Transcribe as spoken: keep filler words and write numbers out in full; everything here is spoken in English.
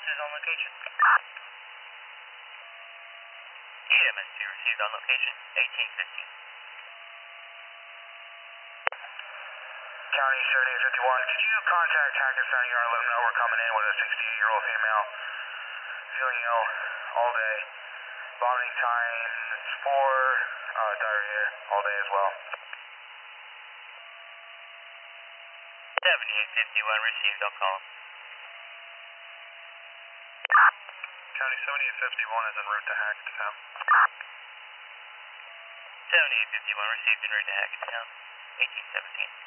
is on location. E M S two received on location, eighteen fifteen. County seventy-eight fifty-one, could you contact Hackensack Yard and let them know we're coming in with a sixty-eight-year-old female, feeling ill all day, vomiting times four, uh, diarrhea all day as well. seventy-eight fifty-one received, I'll call. County seventy-eight fifty-one is en route to Hackensack. seventy-eight fifty-one received en route to Hackensack, eighteen seventeen.